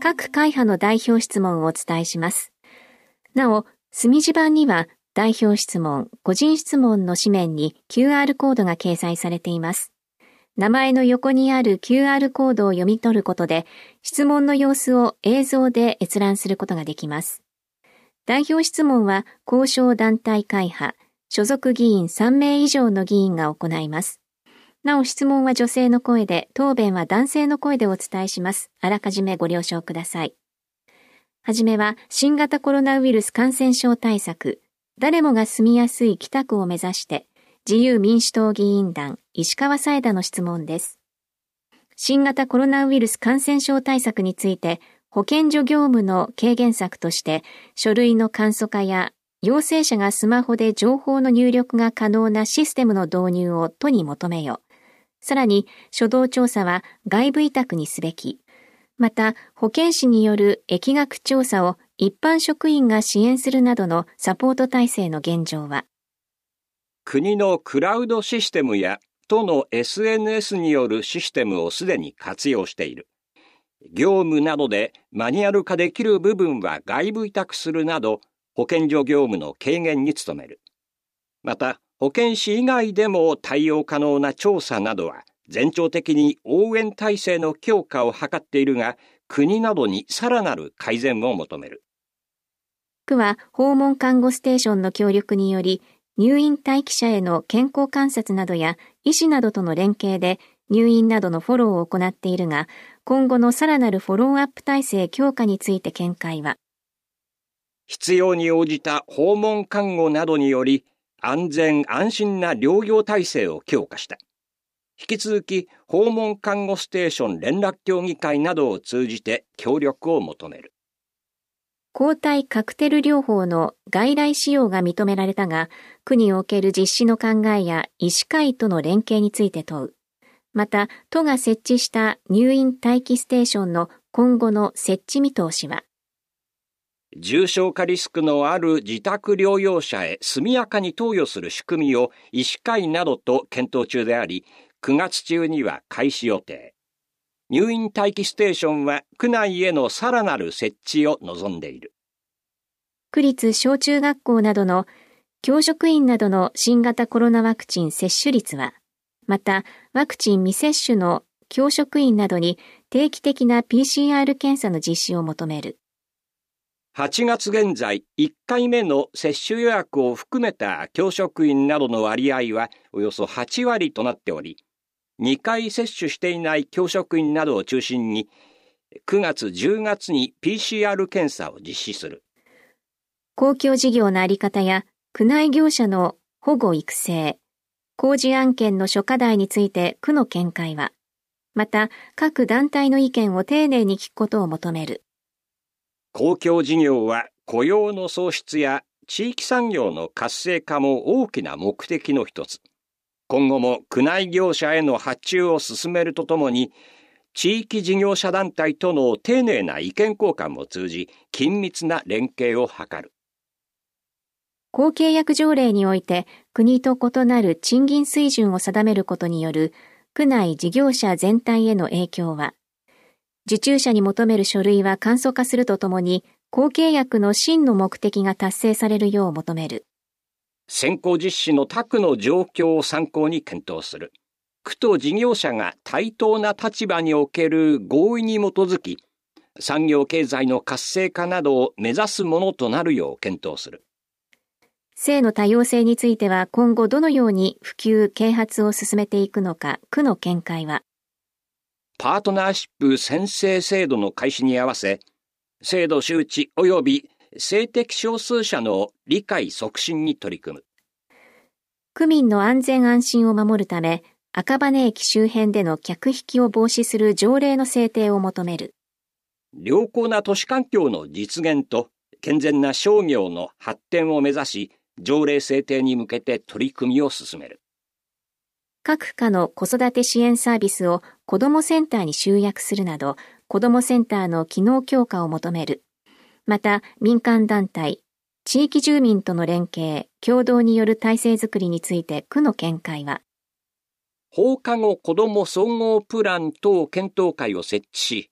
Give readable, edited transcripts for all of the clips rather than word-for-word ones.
各会派の代表質問をお伝えします。なお、墨字版には代表質問、個人質問の紙面に QR コードが掲載されています。名前の横にある QR コードを読み取ることで、質問の様子を映像で閲覧することができます。代表質問は交渉団体会派、所属議員3名以上の議員が行います。なお質問は女性の声で、答弁は男性の声でお伝えします。あらかじめご了承ください。はじめは新型コロナウイルス感染症対策、誰もが住みやすい北区を目指して、自由民主党議員団石川サエダの質問です。新型コロナウイルス感染症対策について、保健所業務の軽減策として、書類の簡素化や陽性者がスマホで情報の入力が可能なシステムの導入を都に求めよ。さらに、初動調査は外部委託にすべき。また、保健師による疫学調査を一般職員が支援するなどのサポート体制の現状は、 国のクラウドシステムや都の SNS によるシステムをすでに活用している。業務などでマニュアル化できる部分は外部委託するなど、保健所業務の軽減に努める。また、保健師以外でも対応可能な調査などは、全庁的に応援体制の強化を図っているが、国などにさらなる改善を求める。 区は訪問看護ステーションの協力により、入院待機者への健康観察などや医師などとの連携で入院などのフォローを行っているが、今後のさらなるフォローアップ体制強化について見解は、 必要に応じた訪問看護などにより、安全安心な療養体制を強化した。引き続き訪問看護ステーション連絡協議会などを通じて協力を求める。 抗体カクテル療法の外来使用が認められたが、区における実施の考えや医師会との連携について問う。また、都が設置した入院待機ステーションの今後の設置見通しは、 重症化リスクのある自宅療養者へ速やかに投与する仕組みを医師会などと検討中であり、9月中には開始予定。入院待機ステーションは区内へのさらなる設置を望んでいる。 区立小中学校などの教職員などの新型コロナワクチン接種率は、またワクチン未接種の教職員などに定期的な PCR 検査の実施を求める。 8月現在、1回目の接種予約を含めた教職員などの割合はおよそ8割となっており、2回接種していない教職員などを中心に、9月10月に PCR 検査を実施する。 公共事業のあり方や区内業者の保護育成、工事案件の諸課題について区の見解は、また各団体の意見を丁寧に聞くことを求める。 公共事業は雇用の創出や地域産業の活性化も大きな目的の一つ。今後も区内業者への発注を進めるとともに、地域事業者団体との丁寧な意見交換も通じ、緊密な連携を図る。 公契約条例において国と異なる賃金水準を定めることによる区内事業者全体への影響は、受注者に求める書類は簡素化するとともに、公契約の真の目的が達成されるよう求める。 先行実施の他区の状況を参考に検討する。区と事業者が対等な立場における合意に基づき、産業経済の活性化などを目指すものとなるよう検討する。 性の多様性については今後どのように普及・啓発を進めていくのか、区の見解は、 パートナーシップ宣誓制度の開始に合わせ、制度周知及び性的少数者の理解促進に取り組む。 区民の安全安心を守るため、赤羽駅周辺での客引きを防止する条例の制定を求める。 良好な都市環境の実現と健全な商業の発展を目指し、条例制定に向けて取り組みを進める。 各課の子育て支援サービスを子どもセンターに集約するなど、子どもセンターの機能強化を求める。また、民間団体、地域住民との連携、協働による体制づくりについて区の見解は、 放課後子ども総合プラン等検討会を設置し、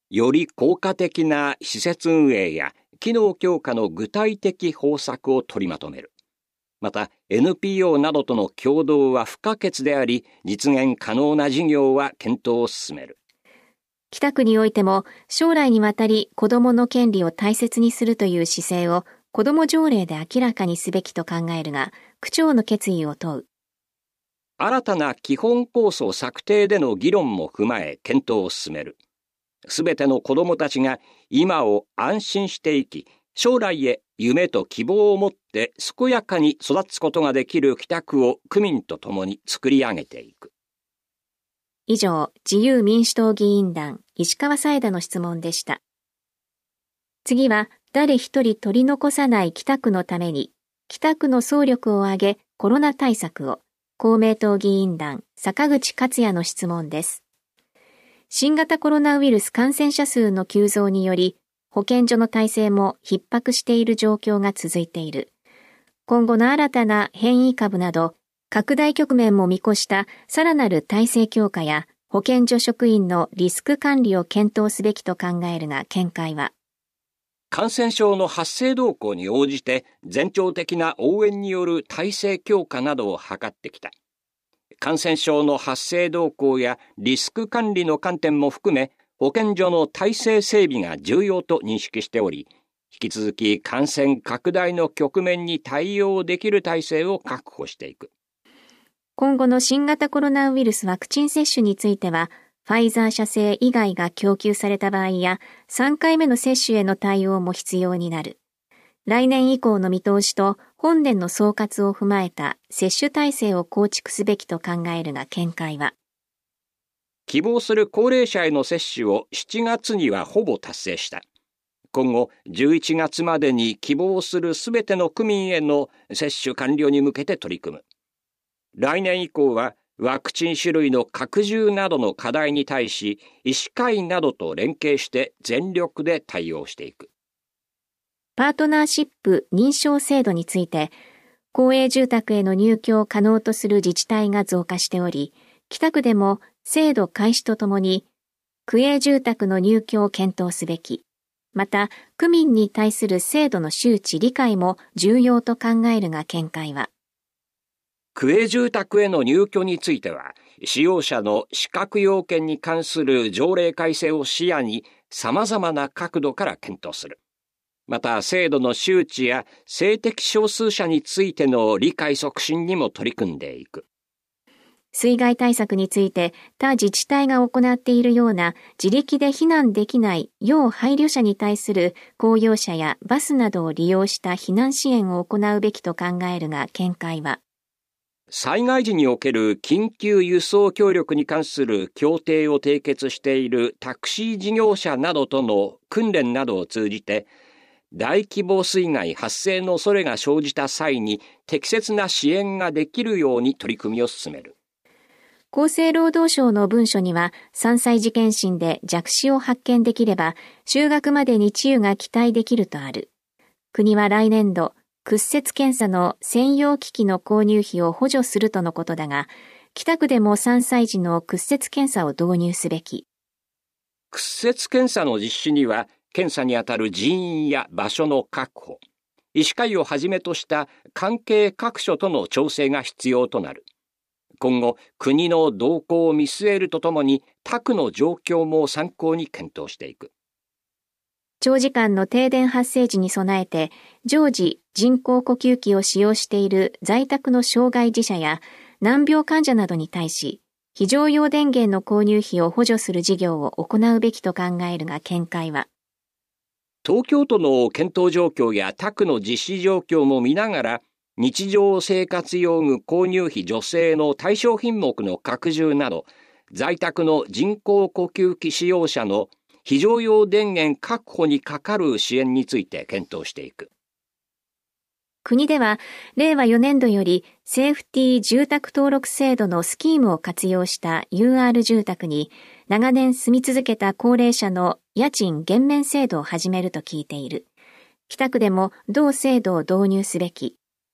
より効果的な施設運営や機能強化の具体的方策を取りまとめる。また NPO などとの協働は不可欠であり、実現可能な事業は検討を進める。 北区においても将来にわたり子どもの権利を大切にするという姿勢を子ども条例で明らかにすべきと考えるが、区長の決意を問う。 新たな基本構想策定での議論も踏まえ検討を進める。すべての子どもたちが今を安心して生き、将来へ夢と希望を持って健やかに育つことができる北区を区民と共に作り上げていく。 以上、自由民主党議員団石川沙枝の質問でした。次は、誰一人取り残さない北区のために、北区の総力を挙げコロナ対策を、公明党議員団坂口克也の質問です。新型コロナウイルス感染者数の急増により、保健所の体制も逼迫している状況が続いている。今後の新たな変異株など、拡大局面も見越したさらなる体制強化や保健所職員のリスク管理を検討すべきと考えるが、見解は。 感染症の発生動向に応じて全庁的な応援による体制強化などを図ってきた。感染症の発生動向やリスク管理の観点も含め、保健所の体制整備が重要と認識しており、引き続き感染拡大の局面に対応できる体制を確保していく。 今後の新型コロナウイルスワクチン接種については、ファイザー社製以外が供給された場合や、3回目の接種への対応も必要になる。来年以降の見通しと本年の総括を踏まえた接種体制を構築すべきと考えるが、見解は。 希望する高齢者への接種を7月にはほぼ達成した。今後11月までに希望するすべての区民への接種完了に向けて取り組む。来年以降はワクチン種類の拡充などの課題に対し、医師会などと連携して全力で対応していく。 パートナーシップ認証制度について、公営住宅への入居を可能とする自治体が増加しており、北区でも制度開始とともに、区営住宅の入居を検討すべき。また、区民に対する制度の周知理解も重要と考えるが、見解は。 区営住宅への入居については、使用者の資格要件に関する条例改正を視野に様々な角度から検討する。また、制度の周知や性的少数者についての理解促進にも取り組んでいく。 水害対策について他自治体が行っているような自力で避難できない要配慮者に対する公用車やバスなどを利用した避難支援を行うべきと考えるが、見解は。 災害時における緊急輸送協力に関する協定を締結しているタクシー事業者などとの訓練などを通じて、大規模水害発生の恐れが生じた際に適切な支援ができるように取り組みを進める。 厚生労働省の文書には、3歳児検診で弱視を発見できれば、就学までに治癒が期待できるとある。国は来年度、屈折検査の専用機器の購入費を補助するとのことだが、北区でも3歳児の屈折検査を導入すべき。 屈折検査の実施には、検査にあたる人員や場所の確保、医師会をはじめとした関係各所との調整が必要となる。今後、国の動向を見据えるとともに、他区の状況も参考に検討していく。 長時間の停電発生時に備えて、常時人工呼吸器を使用している在宅の障害児者や難病患者などに対し、非常用電源の購入費を補助する事業を行うべきと考えるが、見解は。 東京都の検討状況や他区の実施状況も見ながら、日常生活用具購入費助成の対象品目の拡充など、在宅の人工呼吸器使用者の非常用電源確保にかかる支援について検討していく。 国では、令和4年度よりセーフティー住宅登録制度のスキームを活用した UR 住宅に、長年住み続けた高齢者の家賃減免制度を始めると聞いている。北区でも同制度を導入すべき。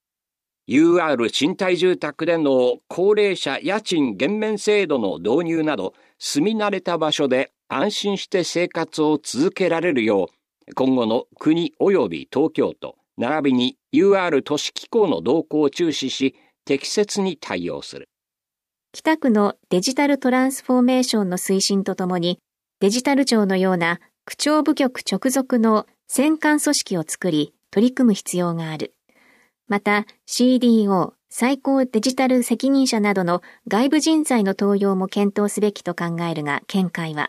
UR 賃貸住宅での高齢者家賃減免制度の導入など、住み慣れた場所で安心して生活を続けられるよう、今後の国及び東京都、並びに UR 都市機構の動向を注視し、適切に対応する。 北区のデジタルトランスフォーメーションの推進とともに、デジタル庁のような区庁部局直属の選管組織を作り、取り組む必要がある。また、CDO、最高デジタル責任者などの外部人材の登用も検討すべきと考えるが、見解は。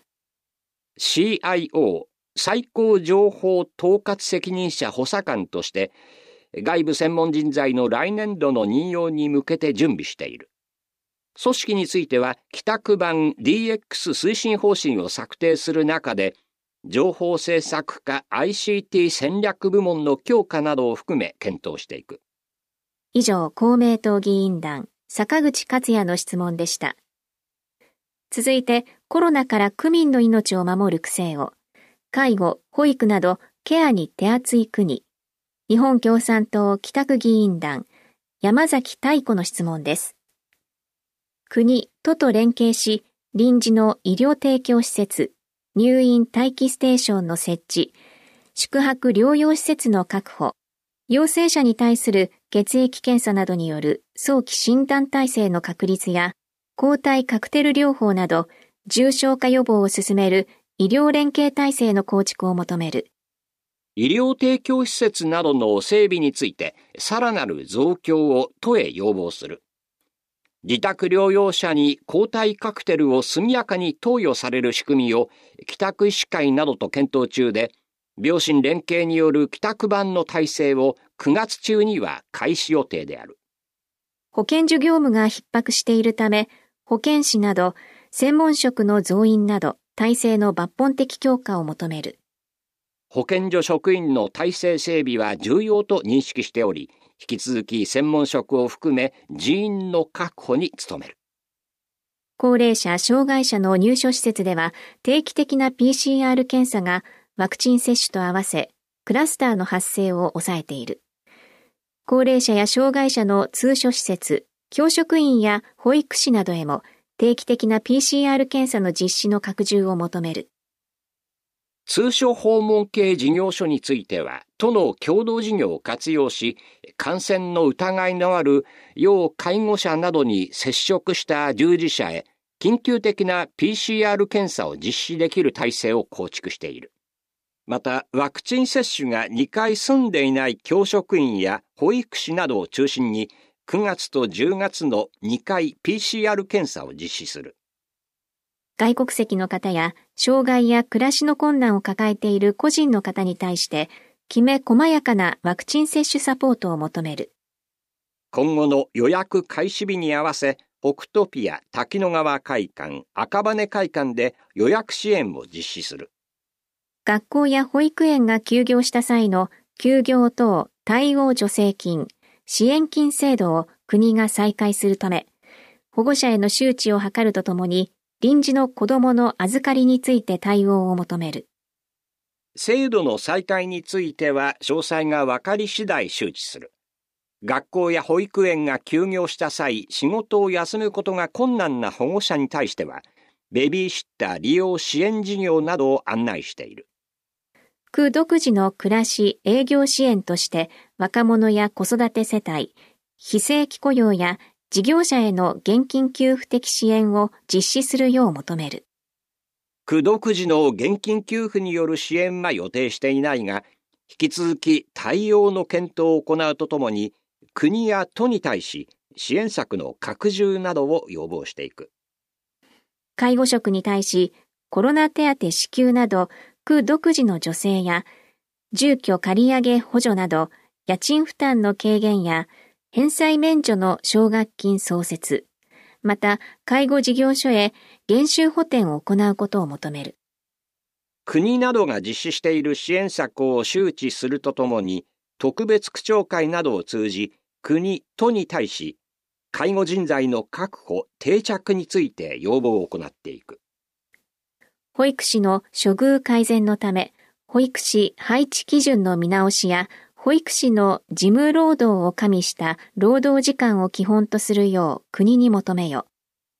CIO、最高情報統括責任者補佐官として、外部専門人材の来年度の任用に向けて準備している。組織については、北区版 DX 推進方針を策定する中で、情報政策課 ICT 戦略部門の強化などを含め検討していく。 以上、公明党議員団、坂口克也の質問でした。続いて、コロナから区民の命を守る区政を、介護、保育などケアに手厚い国、日本共産党北区議員団、山崎太子の質問です。国、都と連携し、臨時の医療提供施設、入院待機ステーションの設置、宿泊療養施設の確保、陽性者に対する血液検査などによる早期診断体制の確立や、抗体カクテル療法など、重症化予防を進める医療連携体制の構築を求める。 医療提供施設などの整備について、さらなる増強を都へ要望する。自宅療養者に抗体カクテルを速やかに投与される仕組みを北区医師会などと検討中で、病診連携による北区版の体制を9月中には開始予定である。 保健所業務が逼迫しているため、保健師など専門職の増員など体制の抜本的強化を求める。 保健所職員の体制整備は重要と認識しており、引き続き専門職を含め人員の確保に努める。 高齢者・障害者の入所施設では定期的な PCR 検査がワクチン接種と合わせクラスターの発生を抑えている。高齢者や障害者の通所施設、教職員や保育士などへも定期的な PCR 検査の実施の拡充を求める。 通所訪問系事業所については、都の共同事業を活用し、感染の疑いのある要介護者などに接触した従事者へ、緊急的な PCR 検査を実施できる体制を構築している。また、ワクチン接種が2回済んでいない教職員や保育士などを中心に、9月と10月の2回 PCR 検査を実施する。 外国籍の方や障害や暮らしの困難を抱えている個人の方に対してきめ細やかなワクチン接種サポートを求める。 今後の予約開始日に合わせ、北トピア滝野川会館、赤羽会館で予約支援を実施する。 学校や保育園が休業した際の休業等対応助成金、支援金制度を国が再開するため、保護者への周知を図るとともに、臨時の子どもの預かりについて対応を求める。 制度の再開については詳細が分かり次第周知する。学校や保育園が休業した際、仕事を休むことが困難な保護者に対しては、ベビーシッター利用支援事業などを案内している。 区独自の暮らし営業支援として、若者や子育て世帯、非正規雇用や事業者への現金給付的支援を実施するよう求める。 区独自の現金給付による支援は予定していないが、引き続き対応の検討を行うとともに、国や都に対し支援策の拡充などを要望していく。 介護職に対し、コロナ手当支給など、区独自の助成や、住居借り上げ補助など、家賃負担の軽減や、返済免除の奨学金創設、また介護事業所へ減収補填を行うことを求める。 国などが実施している支援策を周知するとともに、特別区長会などを通じ、国、都に対し、介護人材の確保・定着について要望を行っていく。 保育士の処遇改善のため、保育士配置基準の見直しや、保育士の事務労働を加味した労働時間を基本とするよう国に求めよ。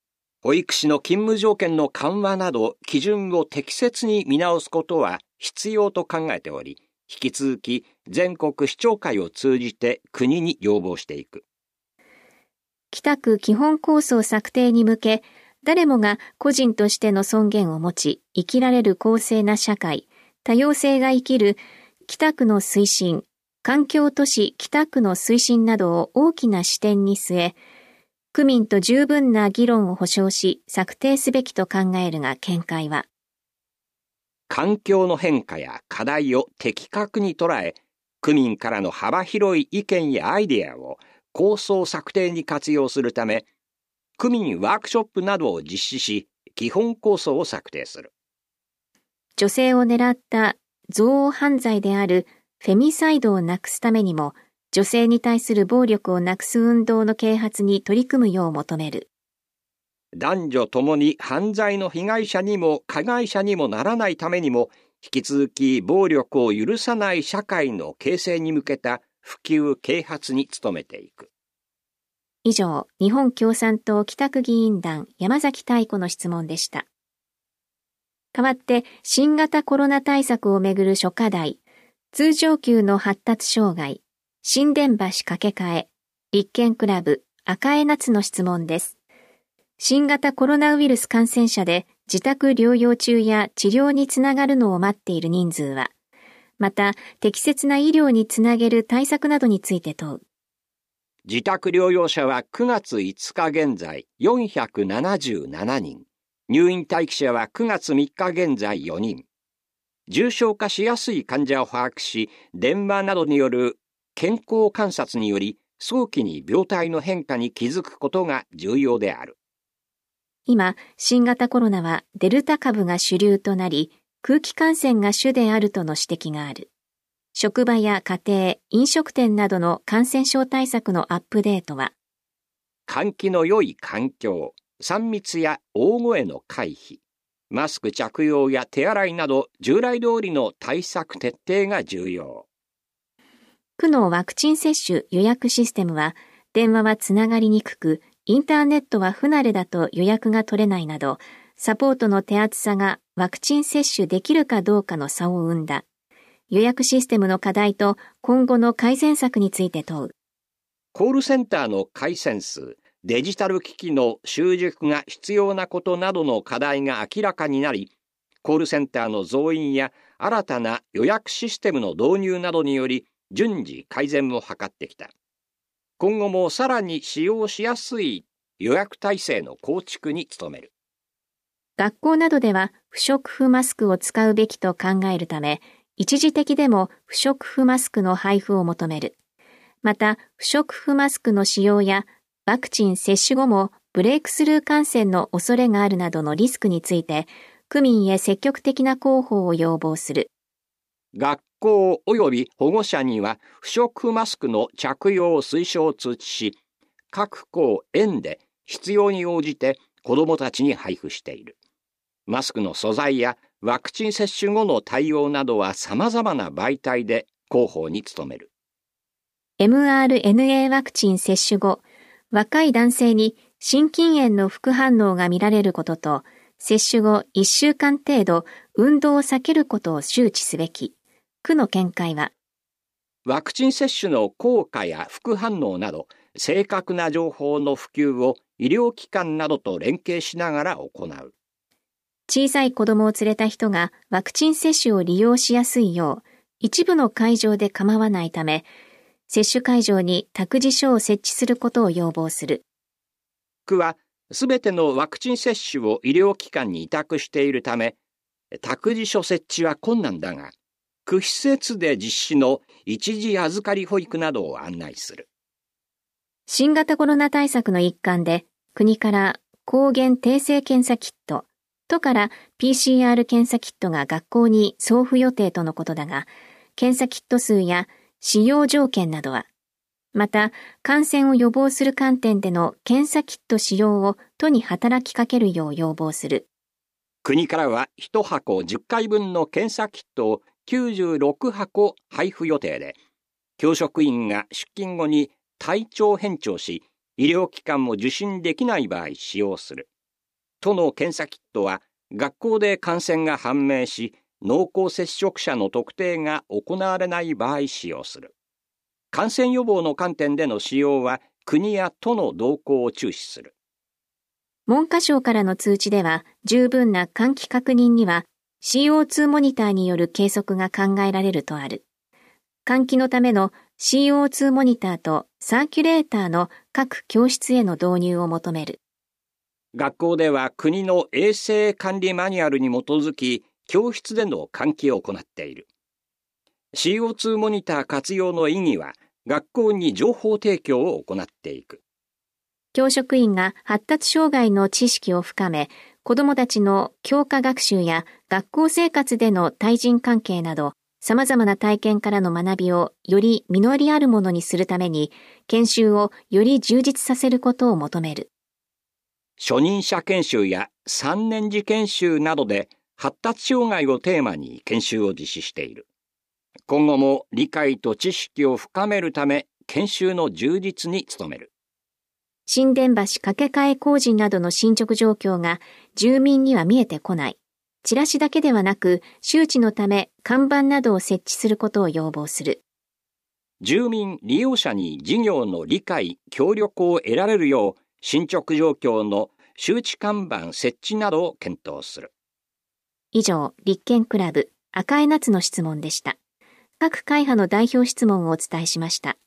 保育士の勤務条件の緩和など基準を適切に見直すことは必要と考えており、引き続き全国市長会を通じて国に要望していく。 北区基本構想策定に向け、誰もが個人としての尊厳を持ち、生きられる公正な社会、多様性が生きる北区の推進、環境都市北区の推進などを大きな視点に据え、区民と十分な議論を保障し、策定すべきと考えるが見解は、 環境の変化や課題を的確に捉え、区民からの幅広い意見やアイデアを構想策定に活用するため、区民ワークショップなどを実施し、基本構想を策定する。 女性を狙った憎悪犯罪であるフェミサイドをなくすためにも、女性に対する暴力をなくす運動の啓発に取り組むよう求める。 男女ともに犯罪の被害者にも加害者にもならないためにも、引き続き暴力を許さない社会の形成に向けた普及啓発に努めていく。 以上、日本共産党北区議員団山崎妙子の質問でした。代わって、新型コロナ対策をめぐる諸課題、通常級の発達障害、新田橋架け替え、立憲クラブ赤江夏の質問です。新型コロナウイルス感染者で自宅療養中や治療につながるのを待っている人数は、また適切な医療につなげる対策などについて問う。 自宅療養者は9月5日現在477人、入院待機者は9月3日現在4人。重症化しやすい患者を把握し、電話などによる健康観察により早期に病態の変化に気づくことが重要である。 今、新型コロナはデルタ株が主流となり、空気感染が主であるとの指摘がある。職場や家庭、飲食店などの感染症対策のアップデートは、 換気の良い環境、3密や大声の回避、マスク着用や手洗いなど従来通りの対策徹底が重要。 区のワクチン接種予約システムは、電話はつながりにくく、インターネットは不慣れだと予約が取れないなど、サポートの手厚さがワクチン接種できるかどうかの差を生んだ。予約システムの課題と今後の改善策について問う。 コールセンターの回線数、デジタル機器の習熟が必要なことなどの課題が明らかになり、コールセンターの増員や新たな予約システムの導入などにより順次改善を図ってきた。今後もさらに使用しやすい予約体制の構築に努める。 学校などでは不織布マスクを使うべきと考えるため、一時的でも不織布マスクの配布を求める。また、不織布マスクの使用やワクチン接種後もブレイクスルー感染の恐れがあるなどのリスクについて、区民へ積極的な広報を要望する。 学校及び保護者には不織布マスクの着用推奨を通知し、各校園で必要に応じて子どもたちに配布している。マスクの素材やワクチン接種後の対応などは様々な媒体で広報に努める。 mRNA ワクチン接種後、若い男性に心筋炎の副反応が見られることと、接種後1週間程度運動を避けることを周知すべき。区の見解は、 ワクチン接種の効果や副反応など正確な情報の普及を医療機関などと連携しながら行う。 小さい子供を連れた人がワクチン接種を利用しやすいよう、一部の会場で構わないため、接種会場に託児所を設置することを要望する。 区はすべてのワクチン接種を医療機関に委託しているため、託児所設置は困難だが、区施設で実施の一時預かり保育などを案内する。 新型コロナ対策の一環で、国から抗原定性検査キット、都から PCR 検査キットが学校に送付予定とのことだが、検査キット数や使用条件などは、また感染を予防する観点での検査キット使用を都に働きかけるよう要望する。 国からは1箱10回分の検査キットを96箱配布予定で、教職員が出勤後に体調変調し、医療機関も受診できない場合使用する。 都の検査キットは学校で感染が判明し、濃厚接触者の特定が行われない場合使用する。感染予防の観点での使用は国や都の動向を注視する。 文科省からの通知では、十分な換気確認には CO2 モニターによる計測が考えられるとある。換気のための CO2 モニターとサーキュレーターの各教室への導入を求める。 学校では国の衛生管理マニュアルに基づき、教室での換気を行っている。CO2 モニター活用の意義は、学校に情報提供を行っていく。 教職員が発達障害の知識を深め、子どもたちの教科学習や学校生活での対人関係など、様々な体験からの学びをより実りあるものにするために、研修をより充実させることを求める。 初任者研修や3年次研修などで発達障害をテーマに研修を実施している。今後も理解と知識を深めるため、研修の充実に努める。 新田橋架け替え工事などの進捗状況が住民には見えてこない。チラシだけではなく、周知のため看板などを設置することを要望する。 住民・利用者に事業の理解・協力を得られるよう、進捗状況の周知看板設置などを検討する。 以上、立憲クラブ赤江夏の質問でした。各会派の代表質問をお伝えしました。